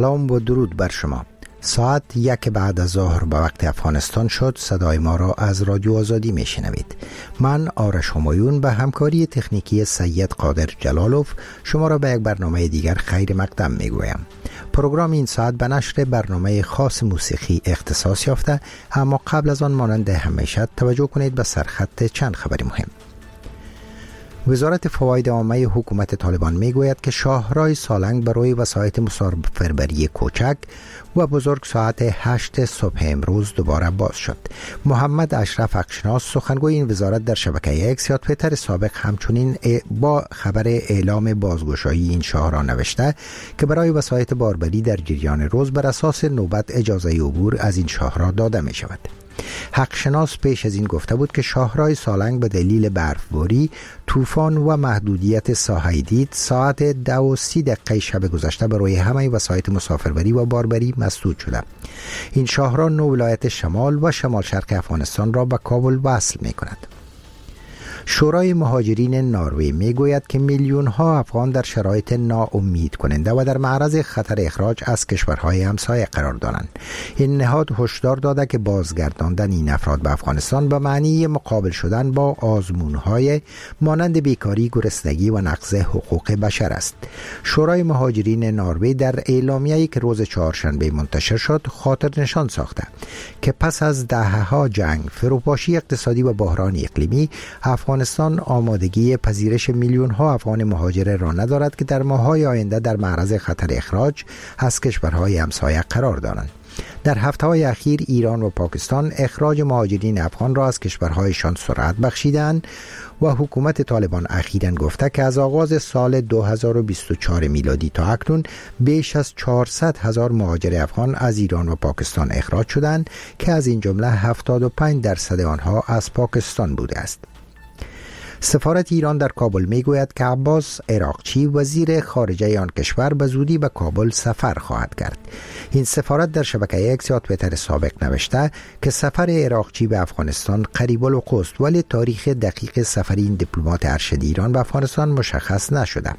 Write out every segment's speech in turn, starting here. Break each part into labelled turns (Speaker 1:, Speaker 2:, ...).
Speaker 1: سلام و درود بر شما. ساعت 1 بعد از ظهر به وقت افغانستان شد. صدای ما را از رادیو آزادی میشنوید. من آرش همایون به همکاری تکنیکی سید قادر جلالوف شما را به یک برنامه دیگر خیر مقدم میگویم. پروگرام این ساعت به نشر برنامه خاص موسیقی اختصاص یافته، اما قبل از آن مانند همیشه توجه کنید به سرخط چند خبر مهم. وزارت فواید عامه حکومت طالبان میگوید که شاهراه سالنگ برای وسایط مسافربری کوچک و بزرگ ساعت 8 صبح امروز دوباره باز شد. محمد اشرف حقشناس سخنگوی این وزارت در شبکه اکس یا توییتر سابق همچنین با خبر اعلام بازگشایی این شاهراه نوشته که برای وسایط باربری در جریان روز بر اساس نوبت اجازه عبور از این شاهراه داده می شود. حقشناس پیش از این گفته بود که شاهراه سالنگ به دلیل برفباری، طوفان و محدودیت ساحه دید ساعت 2:30 شب گذشته برای همه وسایط مسافربری و باربری مسدود شده. این شاهراه 9 ولایت شمال و شمال شرق افغانستان را به کابل وصل می کند. شورای مهاجرین نروژ میگوید که میلیون ها افغان در شرایط ناامید کننده و در معرض خطر اخراج از کشورهای همسایه قرار دارند. این نهاد هشدار داده که بازگرداندن این افراد به افغانستان به معنی مقابل شدن با آزمونهای مانند بیکاری، گرسنگی و نقض حقوق بشر است. شورای مهاجرین نروژ در اعلامیه‌ای که روز چهارشنبه منتشر شد خاطر نشان ساخته که پس از دهه‌ها جنگ، فروپاشی اقتصادی و بحران اقلیمی، افغانستان آمادگی پذیرش میلیون ها افغان مهاجر را ندارد که در ماه‌های آینده در معرض خطر اخراج از کشورهای همسایه قرار دارند. در هفته‌های اخیر ایران و پاکستان اخراج مهاجرین افغان را از کشورهایشان سرعت بخشیدند و حکومت طالبان اخیراً گفته که از آغاز سال 2024 میلادی تا اکنون بیش از 400,000 مهاجر افغان از ایران و پاکستان اخراج شدند که از این جمله 75% آنها از پاکستان بوده است. سفارت ایران در کابل میگوید که عباس عراقچی وزیر خارجه آن کشور به زودی به کابل سفر خواهد کرد. این سفارت در شبکه اکس یا توییتر سابق نوشته که سفر عراقچی به افغانستان قریب الوقوع است، ولی تاریخ دقیق سفر این دیپلمات ارشد ایران به افغانستان مشخص نشده.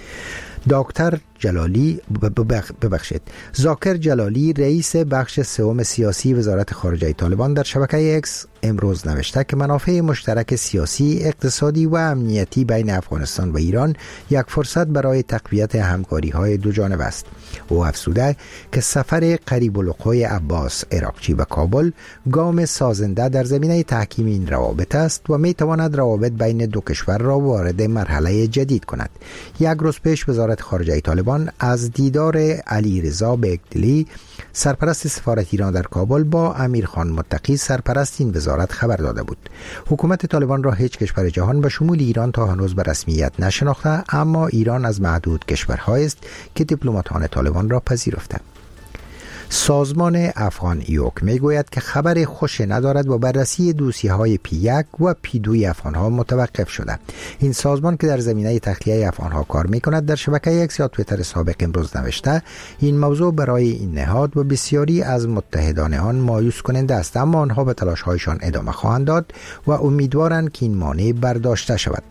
Speaker 1: ذاکر جلالی رئیس بخش سوم سیاسی وزارت خارجه طالبان در شبکه اکس امروز نوشته که منافع مشترک سیاسی، اقتصادی و امنیتی بین افغانستان و ایران یک فرصت برای تقویت همکاری‌های دو جانبه است. او افزوده که سفر قریب الوقوع عباس عراقچی به کابل گام سازنده در زمینه تحکیم این روابط است و می‌تواند روابط بین دو کشور را وارد مرحله جدید کند. یک روز پیش وزارت خارجه طالبان از دیدار علیرضا بگدلی، سرپرست سفارت ایران در کابل، با امیرخان متقی، سرپرست این وزارت، خبر داده بود. حکومت طالبان را هیچ کشور جهان به شمول ایران تا هنوز به رسمیت نشناخته، اما ایران از معدود کشورهایی است که دیپلماتان طالبان را پذیرفته. سازمان افغان ایوک میگوید که خبر خوش ندارد و بررسی دوسیه‌های P1 و P2 افغان‌ها متوقف شده. این سازمان که در زمینه تخلیه افغان‌ها کار می‌کند در شبکه اکس یا توییتر سابق امروز نوشته این موضوع برای این نهاد و بسیاری از متحدان آن مایوس کننده است، اما آنها به تلاش‌هایشان ادامه خواهند داد و امیدوارند که این مانع برداشته شود.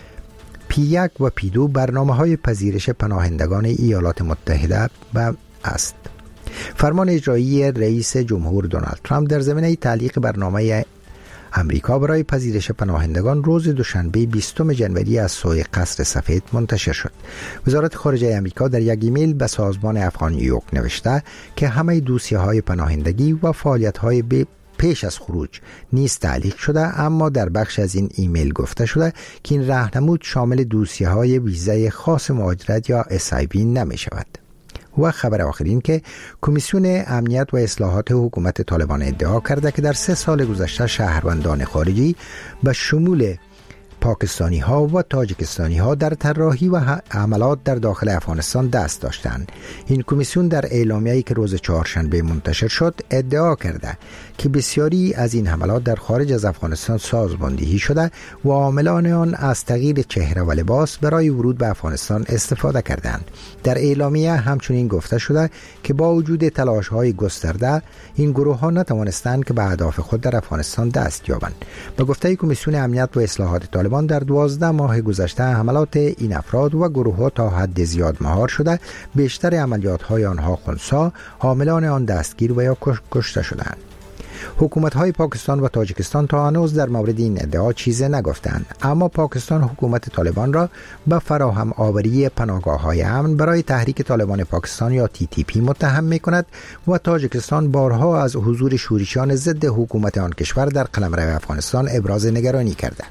Speaker 1: P1 و P2 برنامه‌های پذیرش پناهندگان ایالات متحده است. فرمان اجرایی رئیس جمهور دونالد ترامپ در زمینه تعلیق برنامه امریکا برای پذیرش پناهندگان روز دوشنبه 20 ژانویه از سوی قصر سفید منتشر شد. وزارت خارجه امریکا در یک ایمیل به سازمان افغان ایوک نوشته که همه دوسیه‌های پناهندگی و فعالیت‌های پیش از خروج نیز تعلیق شده، اما در بخش از این ایمیل گفته شده که این راهنمود شامل دوسیه‌های ویزای خاص مهاجرت یا SIV نمی شود. و خبر آخرین که کمیسیون امنیت و اصلاحات حکومت طالبان ادعا کرده که در 3 سال گذشته شهروندان خارجی به شمول پاکستانی ها و تاجیکستانی ها در طراحی و عملات در داخل افغانستان دست داشتند. این کمیسیون در اعلامیه‌ای که روز چهارشنبه منتشر شد ادعا کرده که بسیاری از این حملات در خارج از افغانستان سازماندهی شده و عاملان آن از تغییر چهره و لباس برای ورود به افغانستان استفاده کردند. در اعلامیه همچنین گفته شده که با وجود تلاش‌های گسترده این گروه‌ها نتوانستند که به اهداف خود در افغانستان دست یابند. به گفته کمیسیون امنیت و اصلاحات طالبان طالبان در 12 ماه گذشته حملات این افراد و گروه‌ها تا حد زیاد مهار شده، بیشتر عملیات‌های آنها خنثی، حاملان آن دستگیر و یا کشته شدند. حکومت‌های پاکستان و تاجیکستان تا هنوز در مورد این ادعا چیزی نگفتند، اما پاکستان حکومت طالبان را به فراهم آوری پناهگاه‌های امن برای تحریک طالبان پاکستان یا TTP متهم می‌کند و تاجیکستان بارها از حضور شورشیان ضد حکومت آن کشور در قلمرو افغانستان ابراز نگرانی کرده.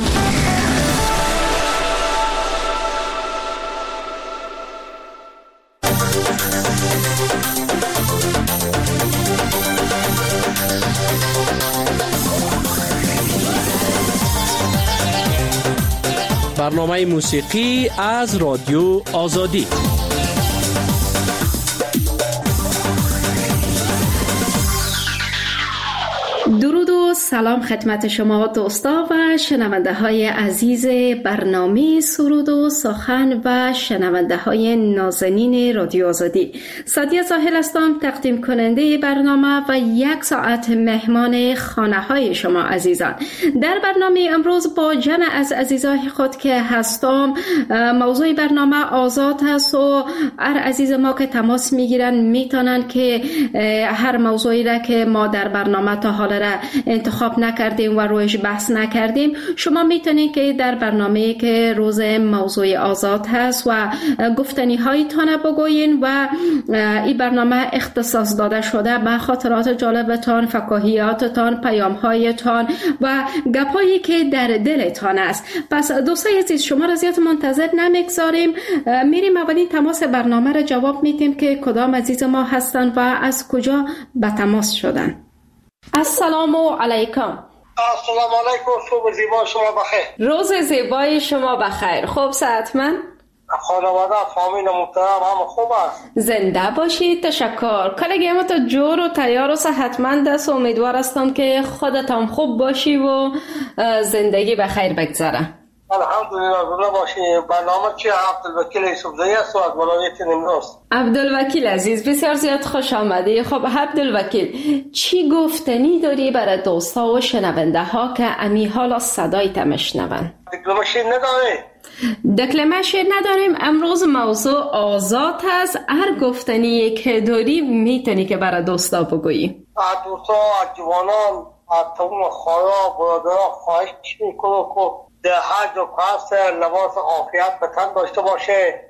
Speaker 2: برنامه موسیقی از رادیو آزادی.
Speaker 3: درود و سلام خدمت شما دوستا و شنونده های عزیز برنامه سرود و سخن و شنونده های نازنین رادیو آزادی. سادیه زاهل هستم، تقدیم کننده برنامه و 1 ساعت مهمان خانه های شما عزیزان. در برنامه امروز با جمع از عزیزای خود که هستم، موضوع برنامه آزاد هست و هر عزیز ما که تماس میگیرن میتونن که هر موضوعی را که ما در برنامه تا حالا را انتخاب نکردیم و رویش بحث نکردیم، شما میتونید که در برنامه که روز موضوع آزاد هست و گفتنی هایتان بگوین و این برنامه اختصاص داده شده به خاطرات جالبتان، فکاهیاتتان، پیام هایتان و گپایی که در دلتان است. پس دوستای عزیز، شما را زیاد منتظر نمیگذاریم، میریم اولین تماس برنامه را جواب میدیم که کدام عزیز ما هستن و از کجا به تماس شدن. السلام علیکم.
Speaker 4: السلام علیکم. صبح زیبا شما بخیر.
Speaker 3: روز زیبای شما بخیر. خوب صحتمند؟
Speaker 4: خانواده فامیل محترم هم خوب است.
Speaker 3: زنده باشید. تشکر. کلگیم تو جور و تیار و صحتمند است و امیدوار هستم که خودت هم خوب باشی و زندگی بخیر بگذره.
Speaker 4: الحمدلله. زنده باشی. برنامه چی؟ عبدالوکیل یوسفزئی است و از ولایت نیمروز.
Speaker 3: عبدالوکیل عزیز، بسیار زیاد خوش آمدی. خب عبدالوکیل، چی گفتنی داری برای دوستا و شنونده ها که امی حالا صدایت میشنون؟
Speaker 4: دکلمشین نداری؟
Speaker 3: دکلمشین نداریم. امروز موضوع آزاد هست، هر گفتنی که داری میتونی که برای دوستا بگویی.
Speaker 4: از دوستا، از جوانان، از تمام خواهرها برادرها خواهش میکنم که در هر جا هست لباس عافیت به تن داشته باشه،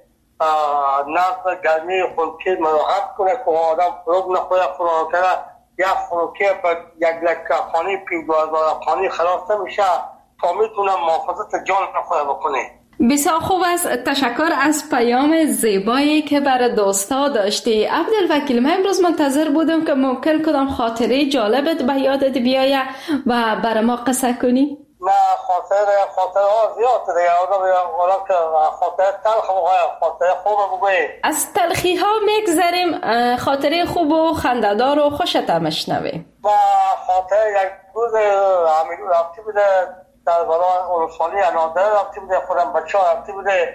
Speaker 4: نفس گرمی خونکی مراحت کنه که آدم فروغ نخوره. قرآن کرده یک فروکی پر یک لکه افغانی 50,000 افغانی خلاص نمیشه تا میتونه محافظت جان نخوره بکنه.
Speaker 3: بسیار خوب است. تشکر از پیام زیبایی که برای دوستا داشتی. عبدالوکیل، من امروز منتظر بودم که ممکن کدام خاطره جالبت به یادت بیایه و برای ما قصه کنی.
Speaker 4: نه، خاطره ها زیاد دیگه. آدم که خاطره تلخ بگوید، خاطره خوب بگوید.
Speaker 3: از تلخی ها میگذریم، خاطره خوب و خنده‌دار و خوشت میشنویم.
Speaker 4: ما خاطره یک روز همیدو رفتی بوده در برای اولوسانی انادر رفتی بوده، خودم بچه ها رفتی بوده،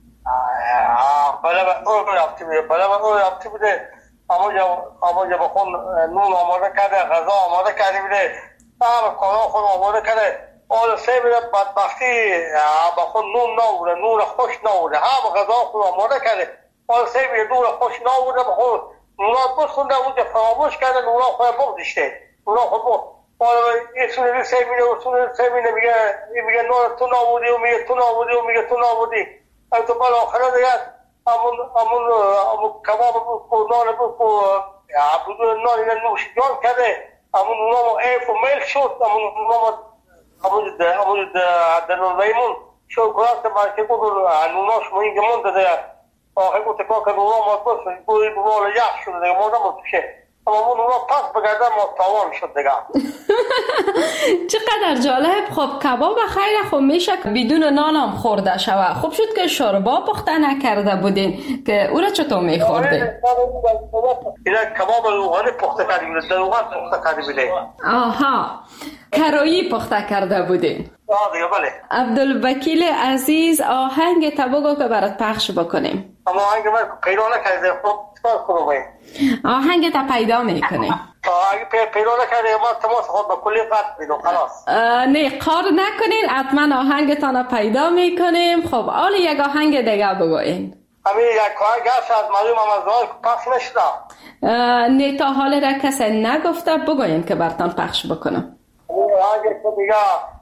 Speaker 4: بله به اون رفتی بوده، اما جا بخون نون آماده کرده، غذا آماده کرده بوده، همه کارا خود آماده کرده. آل سه میره بدبختی بخون نون ناوره، نون خوش ناوره، همه غذا خود آماده کرده. آل سه میره نون خوش ناوره، بخون نونا بسخونده اونجا فراموش کرده، نونا خود بغدشته، نونا خود بغد. این سونه سه میره میگه نون تو ناوردی و میگه تو ناوردی و میگه تو ناوردی. تو بل آخره دیگه همون کباب بود، نان بود، بدون نان اینه نوش جان کرده. همون نونا ایف و میل شد، همون نونا همون در میمون شکرات که بود نوناش ما اینجا مونده دیگه. آخه بود که نونا ما بس بوی بوال یخ شده دیگه، ما نموشه. اما اون نونا پس بگرده ما تاوان شد دیگه.
Speaker 3: چقدر جالب. خب کباب خیلی خوب میشه بدون نان هم خورده شوه. خوب شد که شوربا پخته نکرده بودین که او را چطور میخوردین؟
Speaker 4: اینه کباب روغانی پخته کرده بوده، در روغن پخته کرده بوده.
Speaker 3: آها، کرایی پخته کرده بودین.
Speaker 4: دیگه بله.
Speaker 3: عبدالوکیل عزیز، آهنگ تبگو که برات پخش بکنیم.
Speaker 4: اما آهنگ من پیدا نکرده. خب چیکار کنم؟
Speaker 3: آهنگت پیدا میکنی؟
Speaker 4: اگه پیدا نکرده ما تماس خود به کلی قطع میدم خلاص.
Speaker 3: نه کار نکنین، حتما آهنگتان پیدا میکنیم. خب حالا یک آهنگ دیگه بگوین.
Speaker 4: همین یک آهنگ هست از معلوم امازوار که پخش نشده.
Speaker 3: نه تا حال را کسی نگفته، بگوین که برتان پخش بکنم.
Speaker 4: آهنگ که دیگه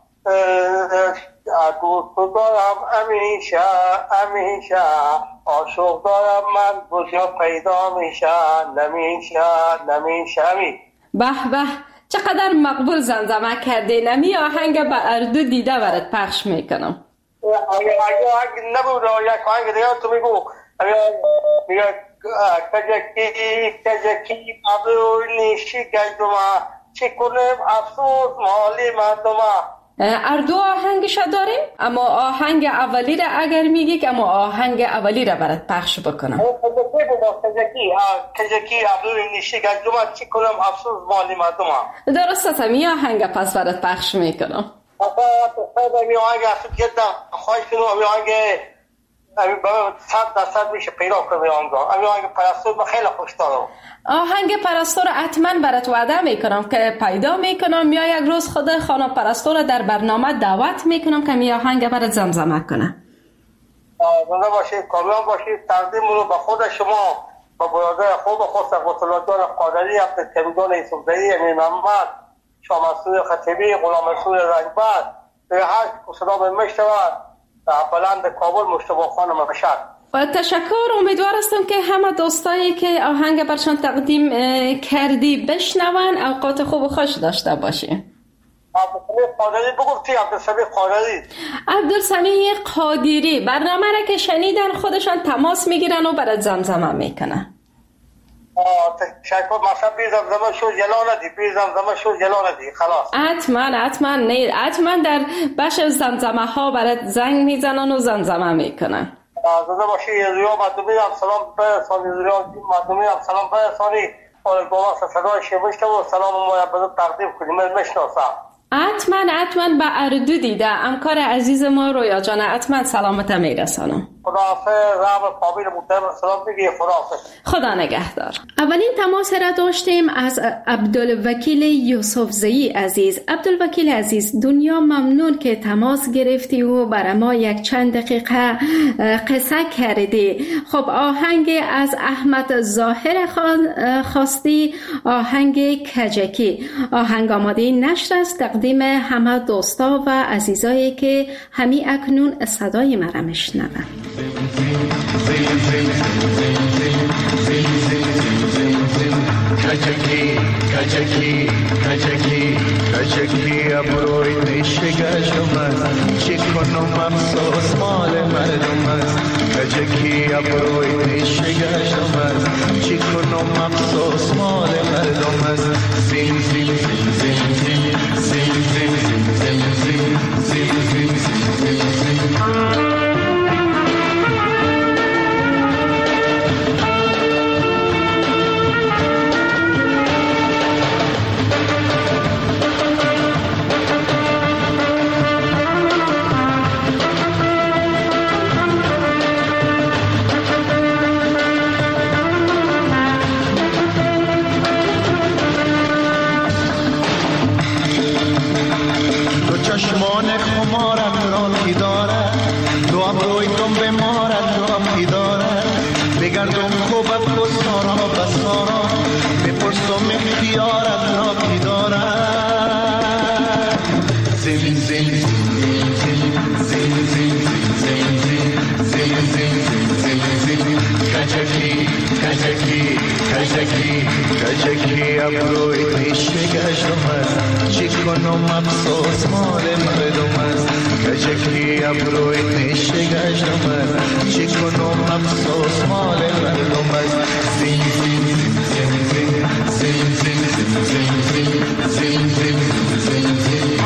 Speaker 4: دوست دارم همیشه عاشق دارم من بزیا پیدا میشه نمیشه.
Speaker 3: به به چقدر مقبول زمزمه کردی. نمی آهنگ به اردو دیده برات پخش میکنم.
Speaker 4: اگه نبود یک آهنگ دیگه تو میگو میگه کجکی ابرو نیشی گیدوما چی کنم افسوس مالی مردمه.
Speaker 3: اردو آهنگش داریم، اما آهنگ اولی را اگر میگی که اما آهنگ اولی را برات پخش بکنم.
Speaker 4: کجکی ابرو نیشی گیدوما چی کنم افسوس مالی مردمه.
Speaker 3: درست است، می آهنگ پس برات پخش میکنم.
Speaker 4: می آهنگ اصلا جدا خواهش کنم می آهنگ 100% میشه پیدا کنم. می آهنگ پرستور من خیلی خوش دارم.
Speaker 3: آهنگ پرستور حتما برات وعده میکنم که پیدا میکنم، یا یک روز خود خانم پرستور در برنامه دعوت میکنم که می آهنگ برات زمزمه کنه.
Speaker 4: زنده باشید، کامیاب باشید. تقدیم رو به خود شما، با برادر خود خود قطلات جان قادری، عبدالکریم جان یوسفزئی، امیر محمد، شاه منصور خطیبی، غلام رسول رنجبر، به هر صدا به مشتود بلند کابل مشتبه خانم مشهد.
Speaker 3: و تشکر. امیدوار هستم که همه دوستایی که آهنگ برشان تقدیم کردی بشنون، اوقات خوب و خوش داشته باشی.
Speaker 4: عبدالسمیع قادری بگفتی؟ عبدالسمیع قادری.
Speaker 3: عبدالسمیع قادری برنامه را که شنیدن خودشان تماس میگیرن و برات زمزمه میکنن.
Speaker 4: تشکر. مثلا بی زمزمه شو جلا ندی، بی زمزمه شو جلا ندی خلاص.
Speaker 3: حتما نه، حتما در بخش زمزمه ها برات زنگ میزنن و زمزمه میکنن.
Speaker 4: زنده باشی. ریا مردمی هم سلام برسانی، ریا مردمی هم سلام برسانی. گواه صدای شمشته و سلام ما بدون تقدیم کنیم. من میشناسم.
Speaker 3: حتما به اردو دیده همکار عزیز ما رویا جان، حتما سلامت میرسانم.
Speaker 4: خداحافظ. رب قابل محترم سلام بگی. خداحافظ.
Speaker 3: خدا نگهدار. اولین تماس را داشتیم از عبدالوکیل یوسفزئی عزیز. عبدالوکیل عزیز، دنیا ممنون که تماس گرفتی و برای ما یک چند دقیقه قصه کردی. خب آهنگ از احمد ظاهر خواستی، آهنگ کجکی. آهنگ آماده نشر است، تقدیم همه دوستا و عزیزایی که همی اکنون صدای مرا میشنوند.
Speaker 5: کجکی ابروی نشگشم است، چی کنم افسوس مال مردم است. کجکی ابروی نشگشم است، چی کنم افسوس مال مردم است. زین زین زین زین زین زین زین زین زین زین زین. چشمان خمارت را کی دارد، دو ابروی کن به مارت را کی دارد. بگردم خوبت و سارا بسارا، بپرسم اختیارت را کی دارد. زین زین زین زین زین زین زین زین زین زین زین. کجکی کجکی کجکی کجکی ابروی نشگشم است، چی کنم افسوس مال مردم است. کجکی ابروی نشگشم است، چی کنم افسوس مال مردم است. زین زین زین زین زین زین زین زین زین زین زین.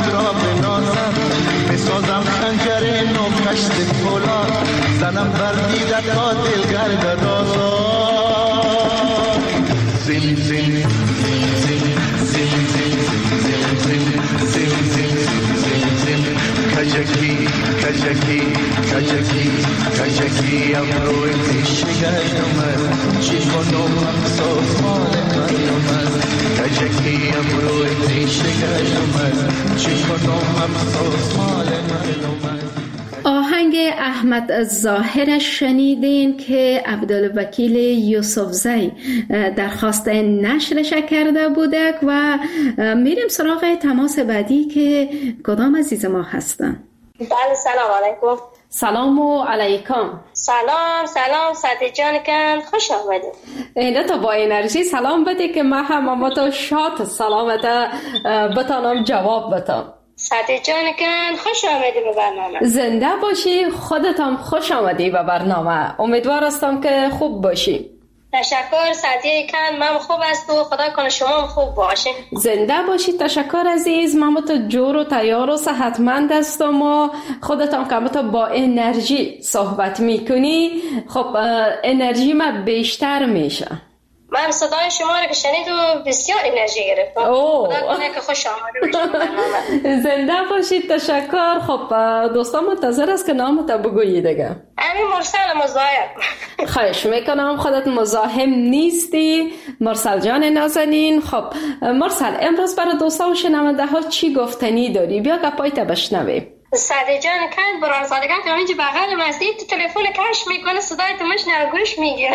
Speaker 5: را بنازم، بسازم خنجر نو کشت فولاد، زنم بر دیده تا دلگرد آزاد. زین زین زین زین زین زین زین زین زین زین زین کجکی کجکی کجکی کجکی ابروی پیشگر من چی کنم افسوس مال من کجکی ابروی پیشگر من چی کنم افسوس مال من.
Speaker 3: آهنگ احمد ظاهر شنیدین که عبدالوکیل یوسفزی درخواست نشرش کرده بودک و میریم سراغ تماس بعدی که کدام عزیز ما هستن.
Speaker 6: بله سلام علیکم.
Speaker 3: سلام و علیکم.
Speaker 6: سلام سعدی جان کن خوش آمدید.
Speaker 3: اینه تو با انرژی سلام بده که من هم تو شاد سلامت بتانم جواب بتام.
Speaker 6: سعدی جان کن خوش آمدی به برنامه.
Speaker 3: زنده باشی، خودت هم خوش آمدی به برنامه. امیدوار هستم که خوب باشی.
Speaker 6: تشکر سعدی کن، من خوب است و خدا کنه شما هم خوب باشین.
Speaker 3: زنده باشی. تشکر عزیز. من تو جور و تیار و صحتمند هستم و خودت هم که با انرژی صحبت میکنی خب انرژی من بیشتر میشه.
Speaker 6: من صدای شما رو که شنید و بسیار انرژی گرفتم. خدا کنه که خوش آمده باشید برنامه.
Speaker 3: زنده باشید. تشکر. خب دوستان منتظر است که نامت بگویی دیگه.
Speaker 6: امین مرسل مزاحم.
Speaker 3: خواهش میکنم. خودت مزاحم نیستی مرسل جان نازنین. خب مرسل امروز برای دوستان و شنونده ها چی گفتنی داری؟ بیا گپایت بشنویم.
Speaker 6: سعدی جان کند برای صادقت همینجا بغل مسجد تو تلفن کش میکنه صدای تو مشنوه گوش میگیره.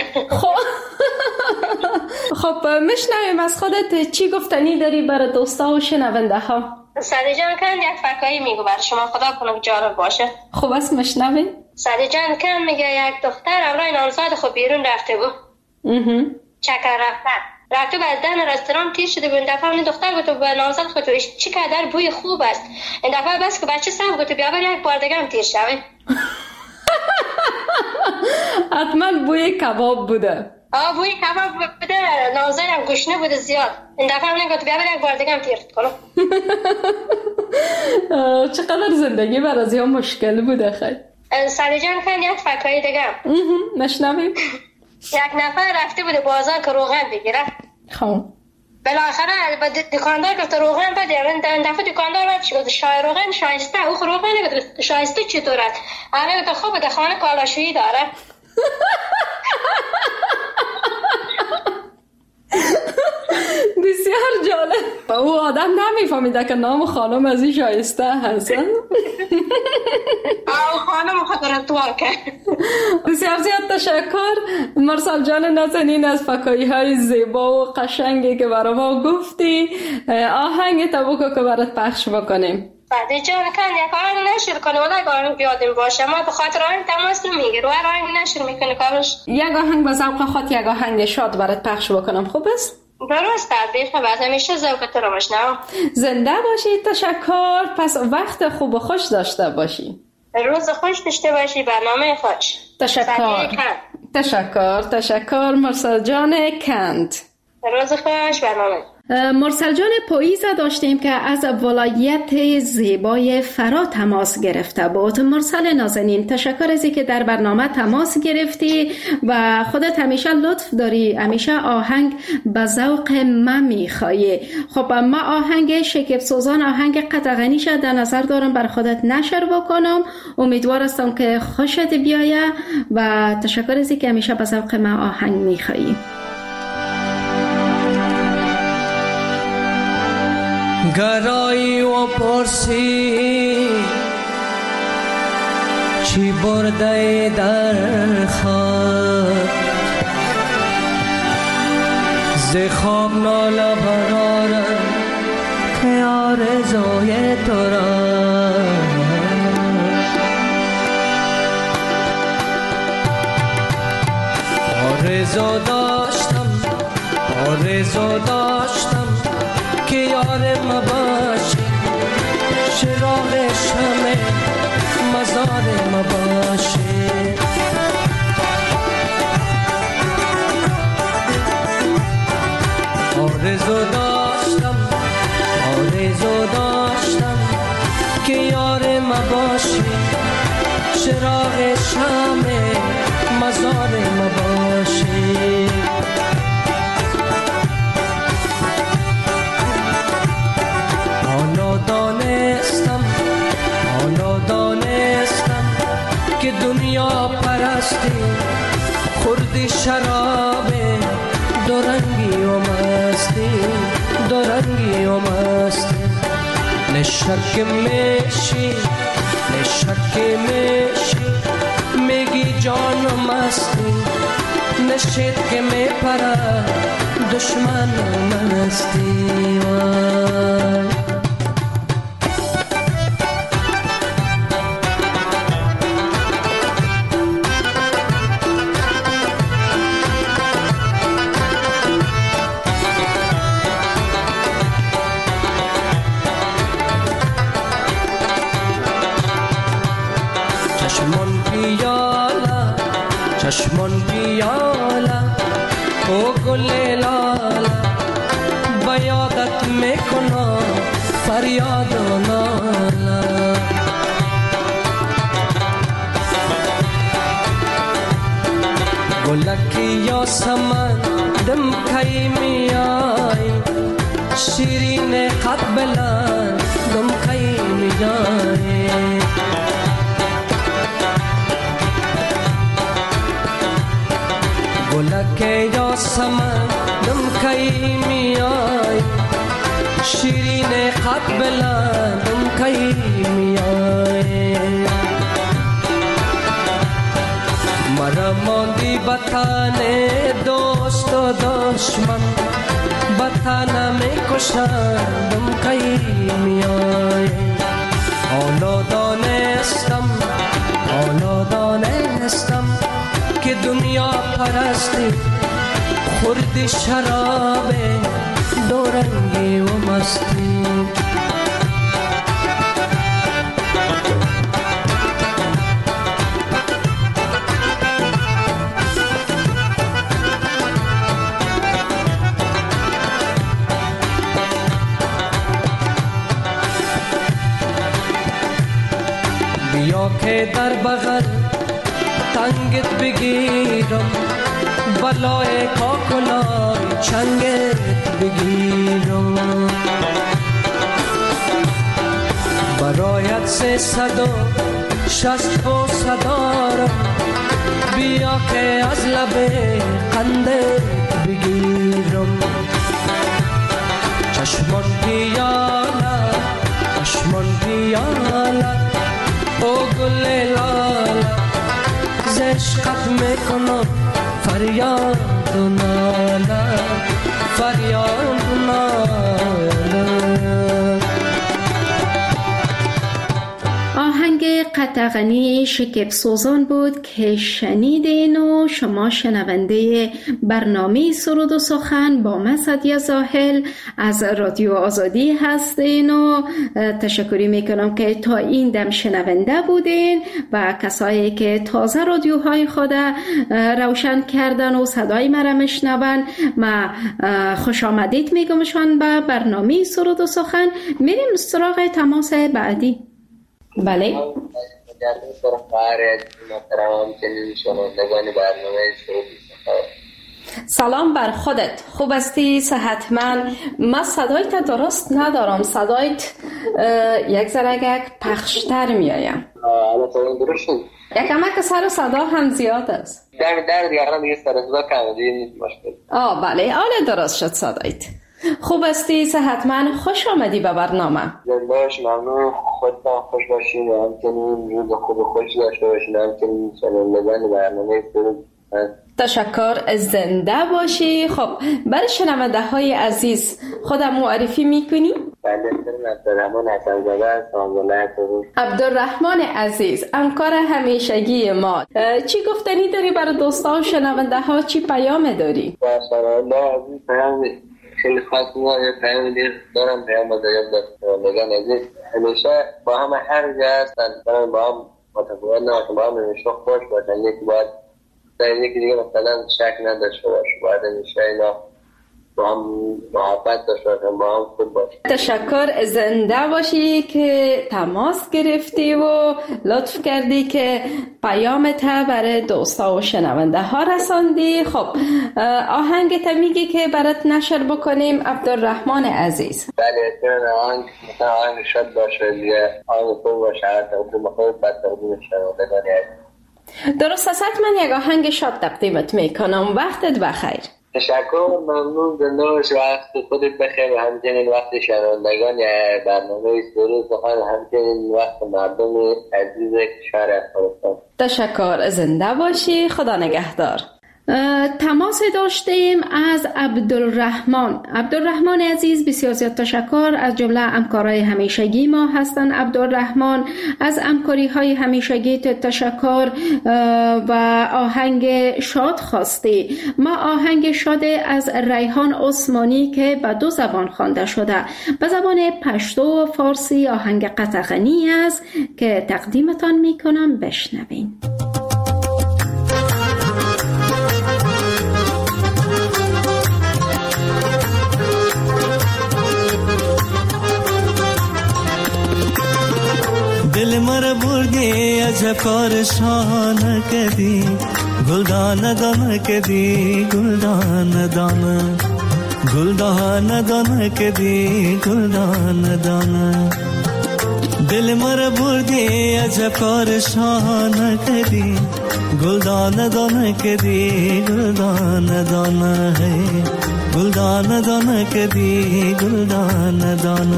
Speaker 3: خب میشنویم از خودت چی گفتنی داری برای دوستا و شنونده ها.
Speaker 6: سعدی جان کند یک فکایی میگو برای شما خدا کنه جالب باشه.
Speaker 3: خوب است میشنویم.
Speaker 6: سعدی جان کند میگه یک دختر امرای نامزاد خود بیرون رفته بود. چکر رفته بعد دن رستوران تیر شده بود. این دفعه این دختر گفت به نامزد خود چی قدر بوی خوب است. این دفعه بس که بچه صاحب گفت بیا بر یک بار دیگه هم تیر شوه.
Speaker 3: حتما بوی کباب بوده.
Speaker 6: بوی کباب بوده. نامزد هم گشنه بوده زیاد. این دفعه هم گفت بیا بر یک بار دیگه هم تیر کنم.
Speaker 3: چقدر زندگی برای زیاد مشکل بوده خیلی.
Speaker 6: سعدی جان کن یک فکایی دیگه
Speaker 3: نشنویم.
Speaker 6: یک نفر رفته بوده بازار که روغن بگیره.
Speaker 3: خب
Speaker 6: بالاخره دکاندار گفت روغن بده. این دفعه دکاندار گفت شای روغن شایسته. او روغن گفت شایسته چطور است؟ همه گفت خوبه در خانه کالاشویی داره.
Speaker 3: بسیار جالب. او آدم نمیفهمیده که نام خانم از این شایسته هست.
Speaker 6: خانم خود توار کرد.
Speaker 3: بسیار زیاد تشکر مرسل جان نازنین از فکایی های زیبا و قشنگی که برای ما گفتی. آهنگ تبوکو که برات پخش بکنیم.
Speaker 6: بعدی جان کن یک آهنگ نشر کنه ولی آهنگ بیادیم باشه. ما به خاطر آهنگ تماس نمیگیر و هر آهنگ نشر میکنه کارش. یک
Speaker 3: آهنگ به ذوق خاط یک آهنگ شاد برات پخش بکنم. خوب است؟
Speaker 6: درست تدبیر بعد همیشه ذوق تو رو مشنوم.
Speaker 3: زنده باشی. تشکر. پس وقت خوب و خوش داشته باشی.
Speaker 6: روز خوش داشته باشی. برنامه خوش.
Speaker 3: تشکر مرسل جان کند.
Speaker 6: روز خوش. برنامه
Speaker 3: مرسل جان پاییزه داشتیم که از ولایت زیبای فرا تماس گرفته بود. مرسل نازنین تشکر از اینکه در برنامه تماس گرفتی و خودت همیشه لطف داری. همیشه آهنگ به ذوق من میخوایی. خب ما آهنگ شکیب سوزان آهنگ قطغنیش در نظر دارم بر خودت نشر بکنم. امیدوار هستم که خوشت بیایه و تشکر از اینکه همیشه به ذوق من آهنگ میخوایی.
Speaker 7: گرایی و پرسی چی برده در خواب ز خواب ناله برارم که آرزوی تو را آرزو داشتم که یارم باشه چراغ شمع مزارم باشه آرزو داشتم مباشی، چراغ شمع مزار مباشی. حالا دانستم که دنیا پرستی خوردی شراب دورنگی و مستی، دورنگی و مستی. نشک میشی میگی جان و مستی، نشید که میپرد دشمن و مستی. وای چشمان پیاله او گل لاله، بیادت میکنم فریاد و ناله. گلکی یاسمن دم کی میای، شیرین قد بلند دم کی میای. گلک یاسمن دم کی میای، شیرین قد بلند دم کی میای. مرا ماندی بطن دوست و دشمن، بطن میکشند دم کی میای. حالا دانستم که دنیا پرستی خوردی شراب دورنگی و مستی. بیا که در بغل تنگت بگیرم، بلای کاکلای چنگت بگیرم. برایت 360 بوسه دارم، بیا که از لب قندت بگیرم. چشمان پیاله او گل لاله، عشقت میکنم فریاد و ناله، فریاد و ناله.
Speaker 3: آهنگ قطغنی شکیب سوزان بود که شنیدین و شما شنونده برنامه سرود و سخن با من سعدیه زاهل از رادیو آزادی هستین و تشکری میکنم که تا این دم شنونده بودین و کسایی که تازه رادیوهای خود روشن کردن و صدای مرا میشنون. ما خوش آمدید میگمشان به برنامه سرود و سخن. میریم سراغ تماس بعدی. بله سلام بر خودت، خوب استی؟ صحتمند؟ من صدایت درست ندارم، صدایت یک ذره پخشتر میایم. یک کمک سر صدا هم زیاد است.
Speaker 8: در دیگران دیگه سر صدا کم دیگه مشکل.
Speaker 3: بله حالا درست شد صدایت. خوب استی؟ صحتمند؟ خوش آمدی به برنامه.
Speaker 8: باش، ممنون. خودتان خوش باشین و همچنین روز خوب خوش داشته باشین، همچنین شنوندگان برنامه سرود.
Speaker 3: تشکر، زنده باشی. خب برای شنونده های عزیز خودم معرفی میکنی؟
Speaker 8: بله، عبدالرحمن حسن‌زاده هستم.
Speaker 3: عبدالرحمن عزیز، همکار همیشگی ما، چی گفتنی داری برای دوستان و شنونده ها؟ چی پیام داری؟
Speaker 8: باشه عزیز، پیام خیلی خاص میاد. پیام دیر دارم، پیام دارم شنوندگان عزیز. همیشه با هم هر جا هستن، با هم متفاوت نباشن، با هم همیشه خوش باشن. یکی باید در یکی دیگه مثلا شک نداشته باشه، باید همیشه اینا با هم محبت داشته باشیم، با هم خوب باشیم.
Speaker 3: تشکر، زنده باشی که تماس گرفتی و لطف کردی که پیامت برای دوستا و شنونده ها رساندی. خب آهنگت میگی که برات نشر بکنیم عبدالرحمن عزیز.
Speaker 8: بله آهنگ مثلا آهنگ شد باشه دیگه، آهنگ خوب باشه، تقدیم خود بعد تقدیم شنوندگان عزیز.
Speaker 3: درست است، من یک آهنگ شاد تقدیمت میکنم. وقتت بخیر.
Speaker 8: تشکر، ممنون. زنده باش، وقت خودت بخیر و همچنین وقت شنوندگان برنامه سرود سخن، همچنین وقت مردم عزیز کشور افغانستان.
Speaker 3: تشکر، زنده باشی، خدا نگهدار. تماس داشتیم از عبدالرحمن عزیز. بسیار زیاد تشکر، از جمله همکارای همیشگی ما هستن. عبدالرحمن از همکاری های همیشگی تشکر و آهنگ شاد خواستی. ما آهنگ شاد از ریحان عثمانی که به 2 زبان خوانده شده، به زبان پشتو و فارسی، آهنگ قطغنی است که تقدیمتان میکنم، بشنوین.
Speaker 9: دل مر بردی عجب کار شان کدی، گلدان دان کدی، گلدان دان، گلدان دان کدی، گلدان دان. دل مر بردی عجب کار شان کدی، گلدان دان کدی، گلدان دان ہے، گلدان دان کدی، گلدان دان.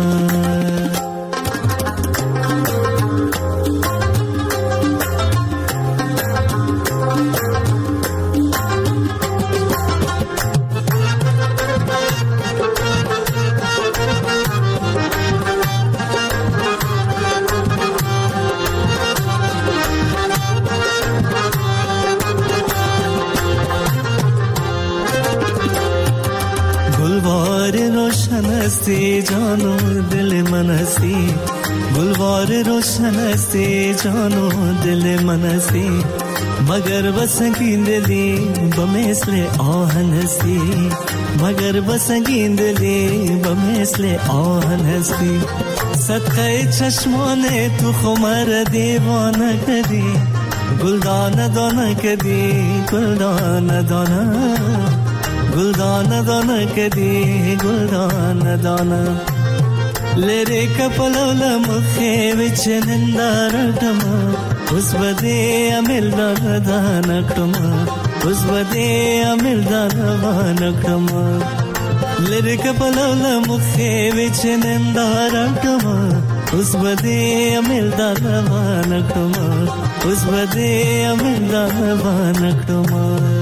Speaker 9: हस्ती जानो दिल मन हस्ती, गुलवार रोशन हस्ती जानो दिल मन हस्ती, मगर बस गिंदली बमेसले आहन हस्ती, मगर बस गिंदली बमेसले आहन हस्ती. सदक़े चश्माने तू खुमर दीवाना कदी, गुलदान दाना कदी, गुलदान दाना, गुलदान दाना कदी, गुलदान दाना. लेरे कपलोल मुखे विच निंदारटमा, उस बदे अमिल दानकटमा, उस बदे अमिल दानकटमा. लेरे कपलोल मुखे विच निंदारटमा, उस बदे अमिल दानकटमा, उस बदे अमिल दानकटमा.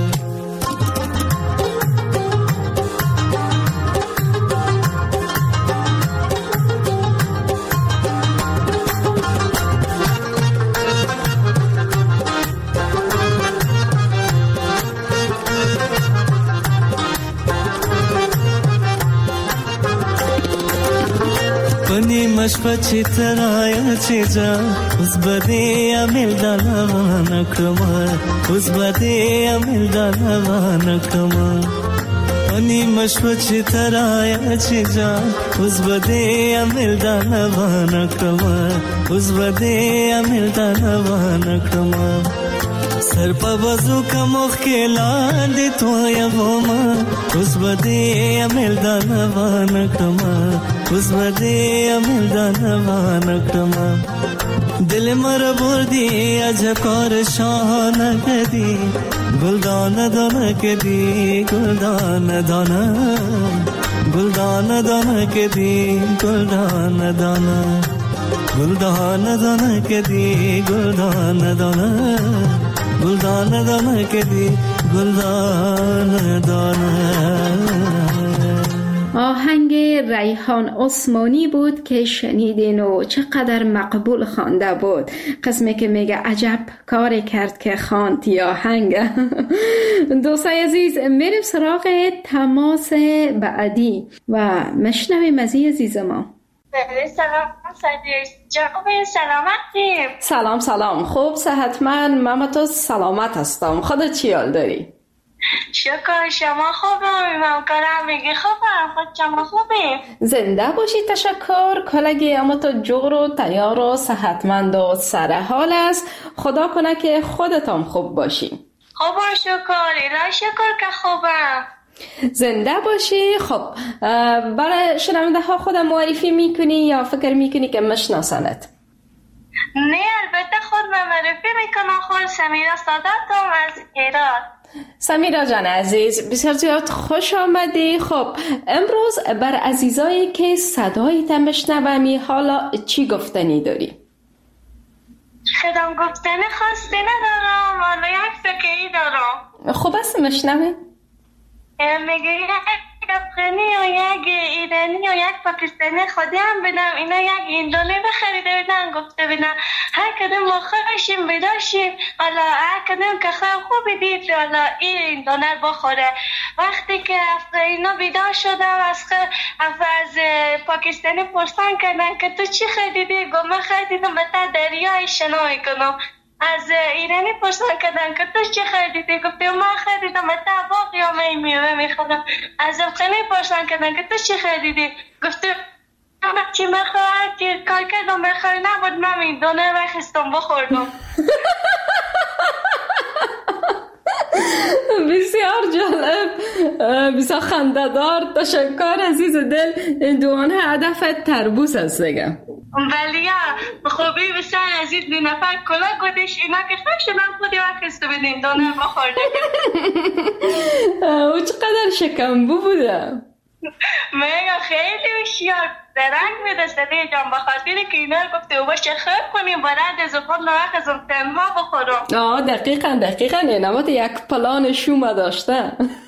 Speaker 9: मशपची तराया चेजा, उस बदे अमिल दानवान क्रमा, उस बदे अमिल दानवान क्रमा. अनि मशपची तराया चेजा, उस बदे अमिल दानवान क्रमा, उस बदे अमिल दानवान क्रमा. सर पर वजू का मुख्किला दे तो या गोमा, उस बदे अमिल दानवान क्रमा, उस बदे अमिल दानवान क्रमा. दिल मर बुर्दी अजब कौर शान कदी, गुलदान दाना कदी, गुलदान दाना, गुलदान दाना कदी, गुलदान दाना, गुलदान दाना कदी, गुलदान दाना, गुलदान दाना कदी, गुलदान दाना.
Speaker 3: آهنگ ریحان عثمانی بود که شنیدین و چقدر مقبول خوانده بود. قسمی که میگه عجب کاری کرد که خواند یا آهنگ. دوستای عزیز، میریم سراغ تماس بعدی و مشنویم از عزیز ما.
Speaker 6: سلام جناب، سلامتی؟
Speaker 3: سلام خوب، صحتمند. من تو سلامت هستم. خودت چی حال داری؟
Speaker 6: شکر شما خوبم، همکارم میگه خوبم، خود شما خوبیم؟
Speaker 3: زنده باشی. تشکر کلگی، اما تو جور و تیار و صحتمند و سرحال است. خدا کنه که خودتان خوب باشی.
Speaker 6: خوبم شکر، الهی شکر که خوبم.
Speaker 3: زنده باشی. خب برای شنونده ها خودم معرفی میکنی یا فکر میکنی که مشناسنت؟
Speaker 6: نه البته خود معرفی میکنم. خود سمیرا ساداتم از هرات.
Speaker 3: سمیرا جان عزیز، بسیار زیاد خوش آمدی. خب امروز بر عزیزایی که صدایت میشنومی حالا چی گفتنی داری؟
Speaker 6: خودم گفتنی خواستی ندارم، حالا یک فکری دارم.
Speaker 3: خوب است میشنویم.
Speaker 6: میگه یک افغانی و یک ایرانی و یک پاکستانی خودی هم بدم، اینا یک ایندونه بخریده بدن، گفته بدن هر کدوم ما خوشیم بداشیم، حالا هر کدوم که خوبی دید حالا این ایندونه بخوره. وقتی که اینا بیدار شدم از پاکستانی پرسان کردن که تو چی خریدی؟ گفت من خریدم بتا دریای شنا میکنم. از ایرانی پرسان کردن که تو چی خریدی؟ گفتم من خریدم تا باقی هم میوه میخورم. از افغانی پرسان کردن که تو چی خریدی؟ گفتم من چی میخورم که کار کردم بخوری نبود، من این دونه بخستم بخوردم.
Speaker 3: بسیار جالب، بسیار خنده‌دار. تشکر عزیز دل. این دوانه هدف تربوز است دیگه.
Speaker 6: ولی خوبی بسیار عزیز دو نفر کلا گودش اینا که خوش شدن خودی وقت بدین دانه بخورده.
Speaker 3: او چقدر شکمبو بوده.
Speaker 6: میگه خیلی هوشیار درنگ میده سدی جان، بخاطر که اینا گفته او باشه خیلی کنیم برد از خود نوک از تنها بخورم.
Speaker 3: دقیقا نمات یک پلان شوم داشته.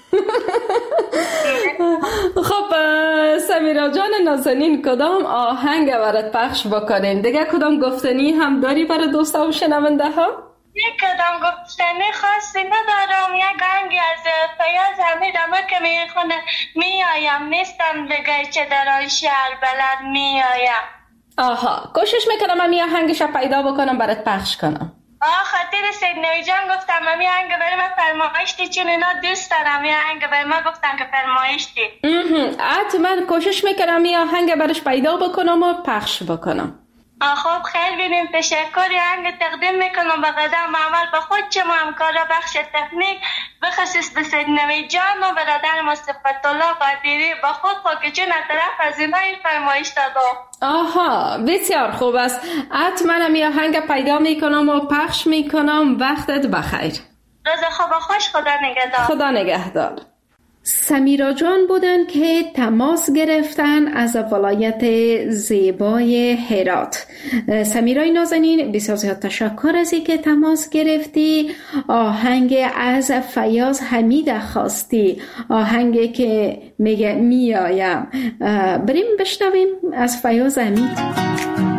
Speaker 3: خب سمیرا جان نازنین، کدام آهنگ برات پخش بکنیم؟ دیگه کدام گفتنی هم داری برای دوستا و شنونده ها؟
Speaker 6: یک کدام گفتنی خاصی ندارم. یک آهنگی از فیاض حمیدآباد که میخونه میایم نیستم بگرچه در آن شهر بلد میایم.
Speaker 3: آها، کوشش میکنم من آهنگش پیدا بکنم برات پخش کنم.
Speaker 6: خاطر سید نوی جان گفتم من آهنگ برای من فرمایشتی، چون اینا دوست دارم آهنگ برای من گفتم که فرمایشتی.
Speaker 3: من کوشش میکنم آهنگ براش پیدا بکنم و پخش بکنم.
Speaker 6: خب خیلی بینیم، تشکر. آهنگ تقدیم میکنم به قدم عمل به خود شما همکارا بخش تکنیک، بخصوص به سید نوی جان و برادر ما صفت الله قادری به خود خاکچون از طرف از اینا این فرمایش دادم.
Speaker 3: آها، بسیار خوب است. من می آهنگ پیدا میکنم و پخش میکنم. وقتت بخیر.
Speaker 6: روز خوب خوش. خدا نگهدار.
Speaker 3: خدا نگهدار.
Speaker 10: سمیرا جان بودن که تماس گرفتن از ولایت زیبای هرات. سمیرای نازنین، بسیار زیاد تشکر از اینکه تماس گرفتی. آهنگ از فیاض حمید خواستی، آهنگی که میگه میایم. بریم بشنویم از فیاض حمید.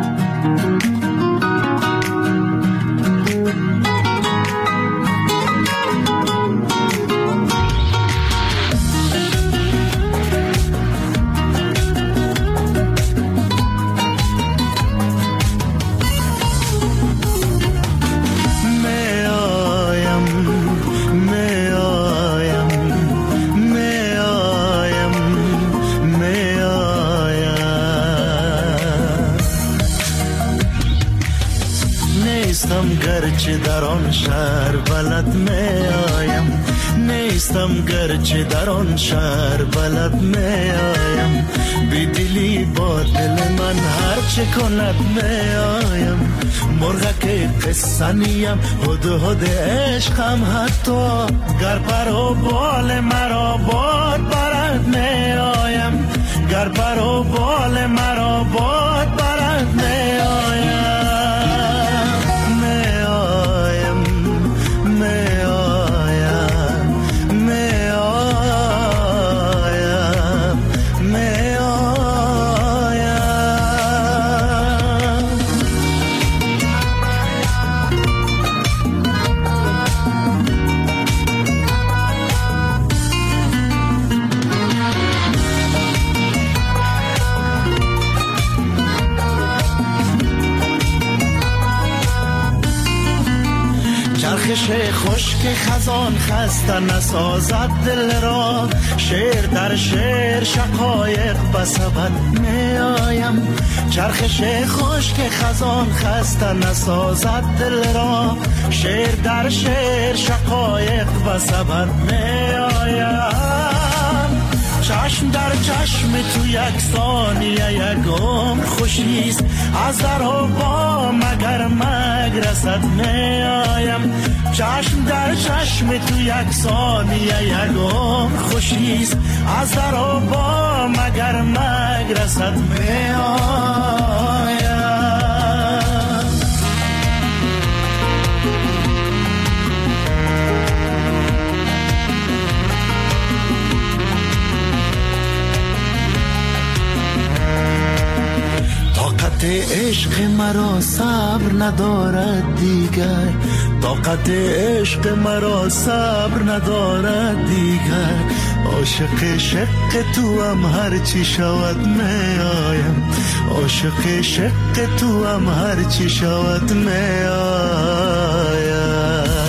Speaker 9: گرچه در آن شهر بلد می آیم، نیستم گرچه در آن شهر بلد می آیم، بی دلی با دل من هر چه کند می آیم، مرغک قصه نیم هد عشقم، حتی گر پر و بال مرا باد برد می آیم، گر پر و بال مرا باد برد می آیم. چرخش خشک خزان خسته نسازد دل را، شعر در شعر شقایق بسبب می آیم. چرخش خشک خزان خسته نسازد دل را، شعر در شعر شقایق بسبب می آیم. چشم در چشم تو یک ثانیه یک عمر خوشیست، از در و با مگر مگرست می آیم. چشم در چشم تو یک ثانیه یک عمر خوشیست، از در و با مگر مگرست می آیم. طاقت عشق مرا صبر ندارد دیگر، طاقت عشق مرا صبر ندارد دیگر. عاشق شق تو هم هر چی شود می آیم، عاشق شق تو هم هر چی شود می آیم.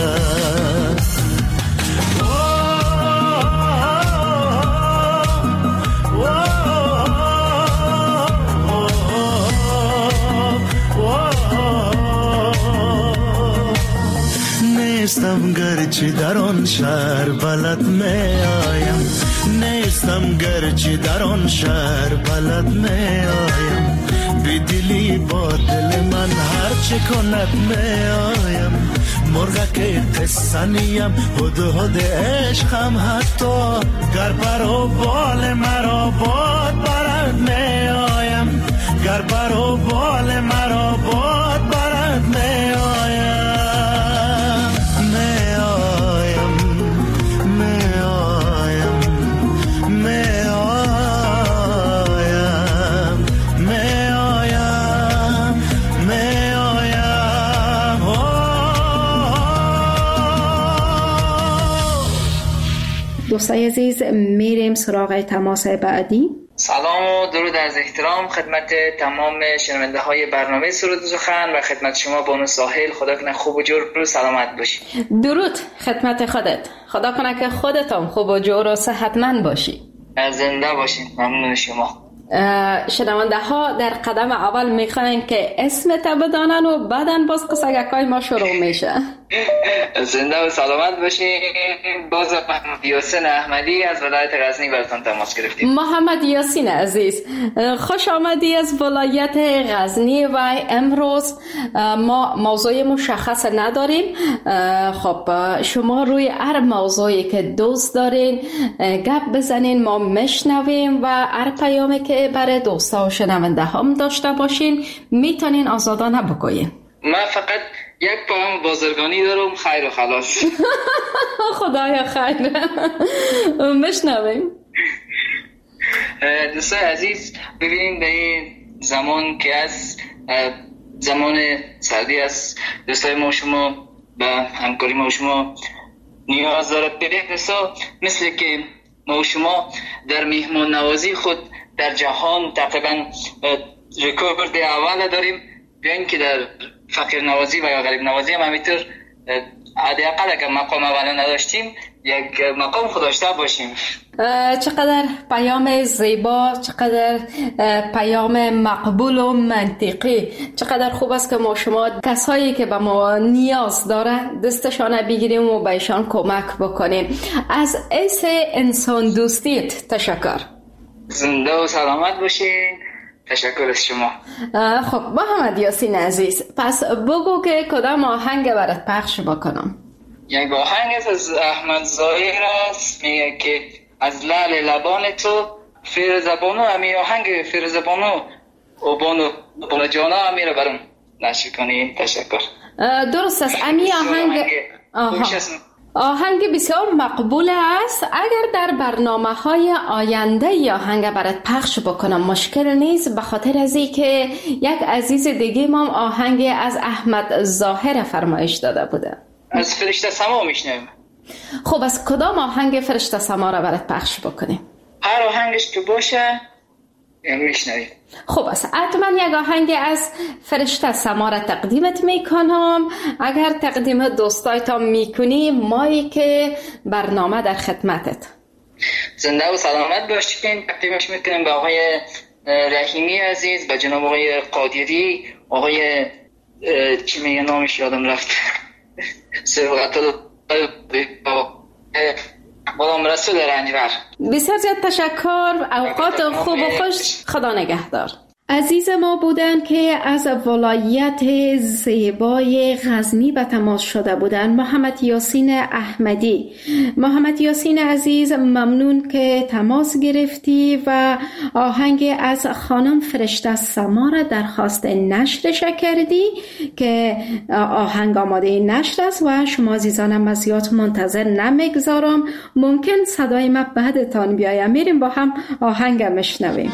Speaker 9: نیستم گرچه در آن شهر بلد می آیم، نیستم گرچه در آن شهر بلد می آیم. بی دلی با دل من هر چه کند می آیم. مرغک قصه نیم هدهد عشقم، حتی گر پر و بال مرا باد برد می آیم، گر پر و بال مرا باد برد می آیم.
Speaker 10: دوستای عزیز، میریم سراغ تماس بعدی.
Speaker 11: سلام و درود از احترام خدمت تمام شنونده های برنامه سرود و سخن و خدمت شما بانو ساحل. خدا کنه خوب و جور و سلامت باشی.
Speaker 10: درود خدمت خودت. خدا کنه که خودت هم خوب و جور و صحتمند باشی.
Speaker 11: زنده باشین. ممنون شما.
Speaker 10: شنونده ها در قدم اول میخواین که اسمت بدانن و بعداً باز قصگکای ما شروع میشه.
Speaker 11: زنده و سلامت باشین. باز محمد یاسین احمدی از ولایت غزنی براتون تماس گرفتیم.
Speaker 10: محمد یاسین عزیز، خوش آمدی از ولایت غزنی و امروز ما موضوع مشخص نداریم. خب شما روی هر موضوعی که دوست دارین گپ بزنین، ما میشنویم و هر پیامی که برای دوستا و شنونده هم داشته باشین میتونین آزادانه بگوین.
Speaker 11: من فقط یک پیام بازرگانی دارم، خیر و خلاص.
Speaker 10: خدایا خیر. میشنویم.
Speaker 11: دوستای عزیز، ببینیم به این زمان که از زمان سردی است، دوستای ما شما به همکاری ما شما نیاز داره. ببینیم دوستا، مثل که ما شما در مهمان نوازی خود در جهان تقریبا رکورد اول داریم، بیاین که در فقیر نوازی و یا غریب نوازی هم همینطور حداقل اگر مقام اول نداشتیم یک مقام خود داشته باشیم.
Speaker 10: چقدر پیام زیبا، چقدر پیام مقبول و منطقی. چقدر خوب است که ما شما کسایی که به ما نیاز داره دستشان بگیریم و بهشان کمک بکنیم. از ایس انسان دوستیت تشکر.
Speaker 11: زنده و سلامت باشین. تشکر از شما.
Speaker 10: خب محمد یاسین عزیز، پس بگو که کدام آهنگ برات پخش بکنم.
Speaker 11: یک آهنگ از احمد ظاهر است، میگه که از لعل لبان تو فیر زبانو، همین آهنگ فیر زبانو و بانو جانا همیره برام نشر کنین. تشکر.
Speaker 10: درست است. امی آهنگ بسیار مقبول است. اگر در برنامه‌های آینده یا آهنگ برات پخش بکنم مشکل نیست، به خاطر از اینکه یک عزیز دیگه ما آهنگ از احمد ظاهر فرمایش داده بوده.
Speaker 11: از فرشته سما میشنویم.
Speaker 10: خب از کدام آهنگ فرشته سما را برات پخش بکنیم؟
Speaker 11: هر آهنگش که باشه میشنویم.
Speaker 10: خوب است. حتما یک آهنگ از فرشته سما تقدیمت میکنم. اگر تقدیم دوستایتان میکنی، مایی که برنامه در خدمتت.
Speaker 11: زنده و سلامت باشین. تقدیمش میکنم به آقای رحیمی عزیز، به جناب آقای قادری، آقای چی میگه نامش یادم رفت، سبقت غلام رسول رنجبر.
Speaker 10: بسیار زیاد تشکر. اوقات خوب و خوش. خدا نگهدار. عزیز ما بودند که از ولایت زیبای غزنی به تماس شده بودند. محمد یاسین احمدی. محمد یاسین عزیز، ممنون که تماس گرفتی و آهنگ از خانم فرشته سما را درخواست نشرش کردی که آهنگ آماده نشر است و شما عزیزانم از زیاد منتظر نمیگذارم. ممکن صدای ما بعدتان بیاید. میریم با هم آهنگ میشنویم.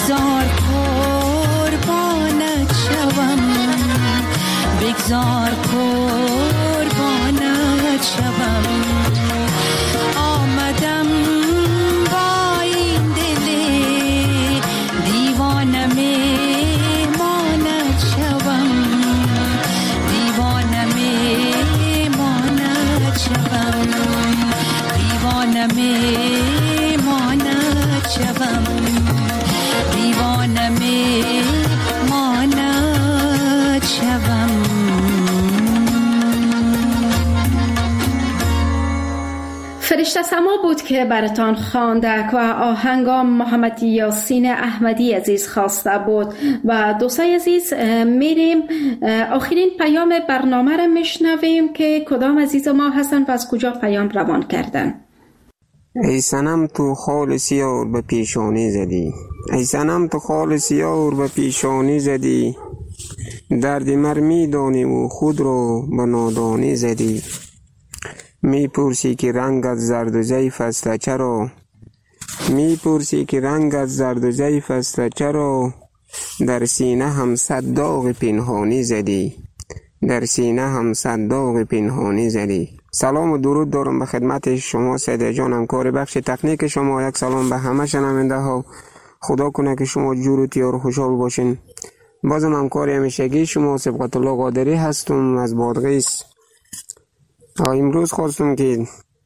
Speaker 12: بگذار قربانت شوم بگذار قربانت شوم آمدم با این دل دیوانه مهمانت شوم دیوانه مهمانت شوم دیوانه مهمانت شوم دیوانه مهمانت شوم.
Speaker 10: فرشته سما بود که براتان خواندک و آهنگام محمد یاسین احمدی عزیز خواسته بود. و دوستای عزیز میریم آخرین پیام برنامه را میشنویم که کدام عزیز ما هستن و از کجا پیام روان کردن.
Speaker 13: ای صنم تو خال سیار به پیشانی زدی ای صنم تو خال سیار به پیشانی زدی درد مرمی دانی و خود رو به نادانی زدی میپرسی که رنگت زرد و ضعیف است چرا میپرسی که رنگت زرد و ضعیف است چرا در سینه هم صد داغ پنهانی زدی در سینه هم صد داغ پنهانی زدی. سلام و درود دارم به خدمت شما سیده جان همکار بخش تکنیک شما. یک سلام به همه شنونده ها. خدا کنه که شما جور و تیار و خوشحال باشین. بازم همکار همیشگی شما سبقت الله قادری هستم از بادغیس. امروز خواستم که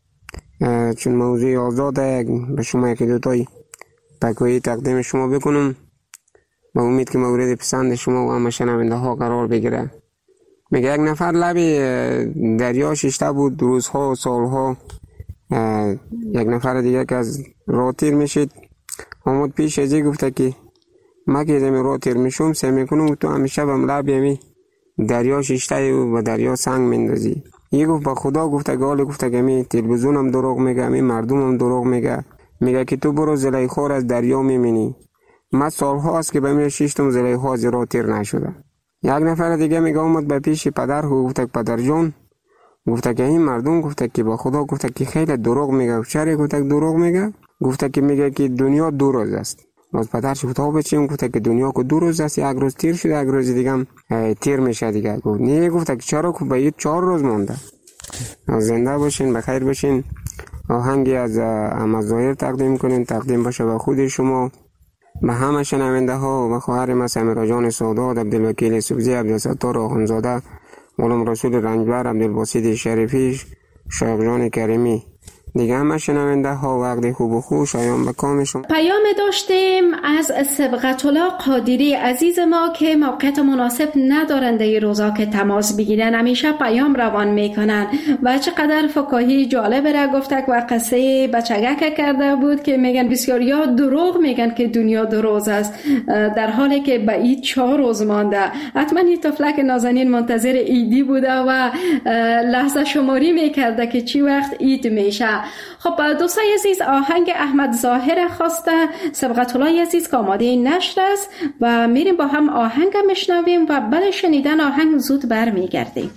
Speaker 13: چون موضوع آزاده به شما یکی دوتای پکویی تقدیم شما بکنم با امید که مورد پسند شما و همه شنونده ها قرار بگیره. میگه یک نفر لب دریا ششته بود روزها و سالها. یک نفر دیگه که از راه تیر میشید آمد پیش ازی گفته که ما که زمین راه تیر میشم سعی میکنم تو همیشه بم لب یمی دریا ششته و دریا سنگ میندازی. یه گفت با خدا گفته گاله گفته که می تلویزیونم دروغ میگه می مردمم دروغ میگه که تو برو زلیخا از دریا میبینی. من سالها است که به من شیشتم زلیخا از راه تیر نشده. یک نفر دیگه میگه اومد به پیش پدر گفته پدر جان گفته که این مردم گفته که با خدا گفته که خیلی دروغ میگه. چرا گفته دروغ میگه؟ گفته که میگه که دنیا 2 روز است. باز پدرش گفته بچیم گفته که دنیا کو 2 روز است، یک روز تیر شده یک روز دیگه هم تیر میشه دیگه. گفت نه گفته که چرا کو به 4 روز مونده. زنده باشین بخیر باشین. آهنگی از احمد ظاهر تقدیم کنین تقدیم باشه به خود شما به همه شنونده ها و خواهر ما سمیرا جان سادات عبدالوکیل سبزی عبدالستار آخوندزاده علم رسول رنجبر عبدالباسط شریفی شایق جان کریمی دیگه همه شنونده ها وقت خوب و خوش شایان به کام شما.
Speaker 10: پیام داشتیم از سبقت الله قادری عزیز ما که موقعیت مناسب ندارند در روزا که تماس بگیرن، همیشه پیام روان میکنن و چقدر فکاهی جالب را گفته و قصه بچگک کرده بود که میگن بسیاریا دروغ میگن که دنیا 2 روز است در حالی که به عید 4 روز مانده. حتما این طفلک نازنین منتظر عیدی بوده و لحظه شماری میکرده که چی وقت عید میشه. خب دوستای عزیز آهنگ احمد ظاهر خواسته سبقت الله عزیز که آماده نشر است و میریم با هم آهنگ میشنویم و بعد شنیدن آهنگ زود برمیگردیم.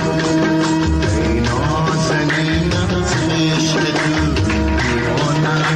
Speaker 9: دیوانه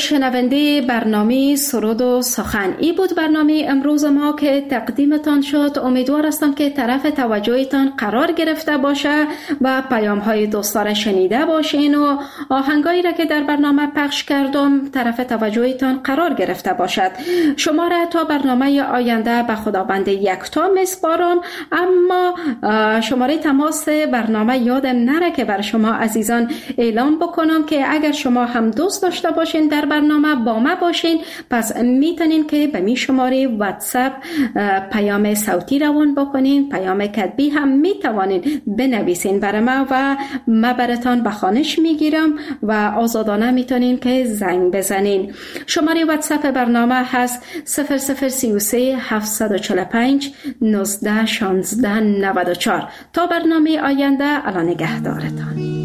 Speaker 10: شنونده برنامه سرود و سخن، ای بود برنامه امروز ما که تقدیمتان شد. امیدوار هستم که طرف توجهتان قرار گرفته باشه و پیام های دوستان شنیده باشین و آهنگایی را که در برنامه پخش کردم طرف توجهتان قرار گرفته باشد. شما را تا برنامه آینده به خداوند یکتا میسپارم، اما شماره تماس برنامه یادم نره که بر شما عزیزان اعلام بکنم که اگر شما هم دوست داشته باشین در برنامه با ما باشین، پس میتونین که به می شماره واتساپ پیام صوتی روان بکنین، پیام کتبی هم میتوانین بنویسین برای ما و ما براتان به خوانش میگیرم و آزادانه میتونین که زنگ بزنین. شماره واتساپ برنامه هست 0033 745 19 16 94. تا برنامه آینده، الله نگهدارتان.